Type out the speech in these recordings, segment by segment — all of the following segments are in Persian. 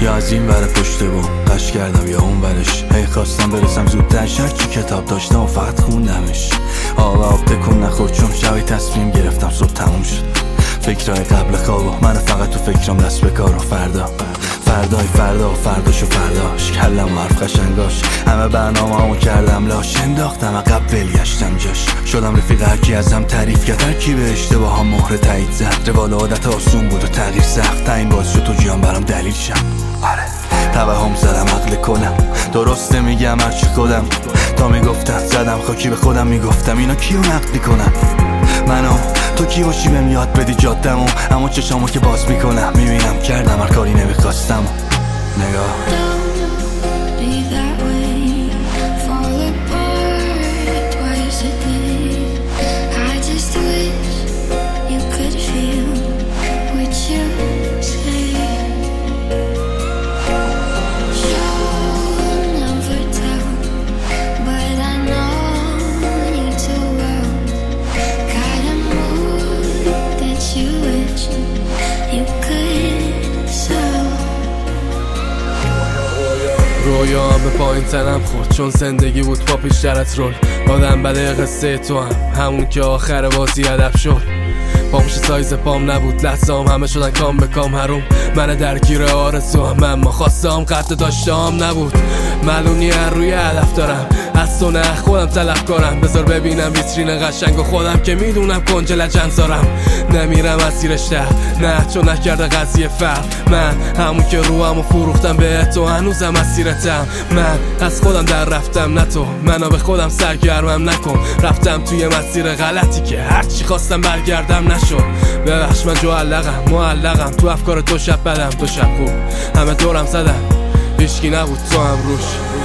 یا از این ور پشت بوم قش کردم یا اون ورش. هی خواستم برسم زودتر، چی کتاب داشتم و فقط خوندمش. آب تکون نخور چون شبی تصمیم گرفتم صبح تموم شد. فکرهای قبل خواب و من فقط تو فکرم دست به کار و فردای فردا و فرداش و فرداش. کلم و حرف قشنگاش، همه برنامه‌امو کردم لاش. انداختم عقب ولگشتم جاش. شدم رفیق هرکی ازم تعریف کرد، هرکی به اشتباهام مهر تایید زد. روال عادت آسون بود و تغییر سخت، تا این باعث شد تو جیان برام دلیل شم. آره توهم زدم عقل کنم، درسته میگم هرچی خودم. تا میگفتن زدم خاکی به خودم، میگفتم اینا کیو نقد میکنن؟ منو تو کی باشی بهم یاد بدی جادمو. اما چشامو که باز میکنم میبینم کردم هر کاری نمیخواستم. نگاه رویام به پایین تنم خورد چون زندگی بود با پیشترت رول. آدم بده قصه تو همون که آخر بازی ادب شد. پامش سایز پام نبود، لحظام همه شدن کام به کام حروم. من درگیر آرزو هم، اما خواستم قد داشتم نبود. معلومی روی هدف دارم، از تو نه خودم طلب کنم. بذار ببینم ویترین قشنگ و خودم که میدونم کنج لجنزارم. نمیرم از زیرش ده، نه چون نکرده قضیه فرق. من همون که روحمو فروختم به تو، هنوزم اسیرتم. من از خودم در رفتم نه تو، منو به خودم سرگرمم نکن. رفتم توی مسیر غلطی که هرچی خواستم برگردم نشد. ببخش من معلقم تو افکار تو. شب بدم تو شب خوب، همه دورم زدم هیچکی نبود تو هم روش.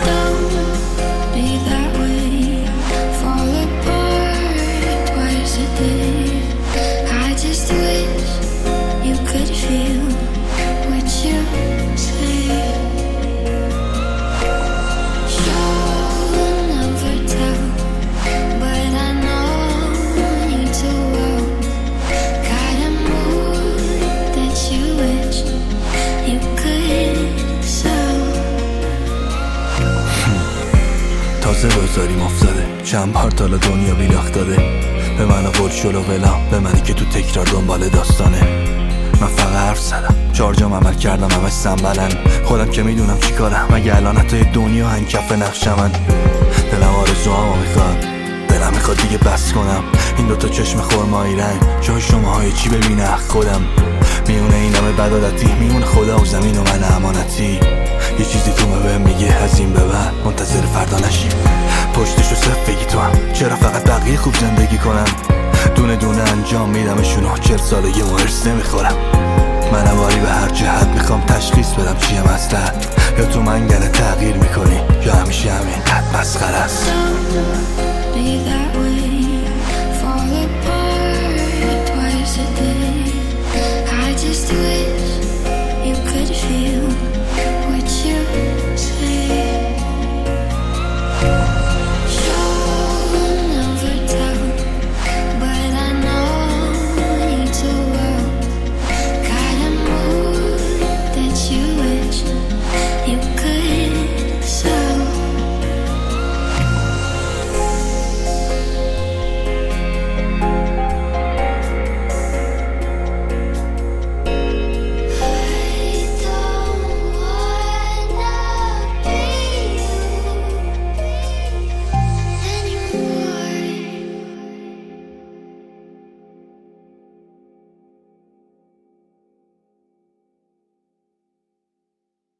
تازه روزاریم افتاده، چند بار تالا دنیا بیلاخت داده. به من قول شلو ولام، به منی که تو تکرار دنبال داستانه. من فقط حرف زدم، چارجام عمل کردم، همه سنبلن. خودم که میدونم چی کارم، مگه الان حتی دنیا هنکف نقش من. دلم آرزوامو میخواد، دلم میخواد دیگه بس کنم. این دوتا چشم خرمایی رنگ، جای شماهای چی ببینه خودم. میونه این همه بدادتی، میونه خدا و زمین و من امانتی. یه چیزی تو بهم میگه از این به بعد منتظر فردا نشیم. پشتشو صف بگی تو هم، چرا فقط بقیه خوب زندگی کنم؟ دونه دونه انجام میدمشونو، 40 سالگی و هرس نمیخورم. من واری به هر جهت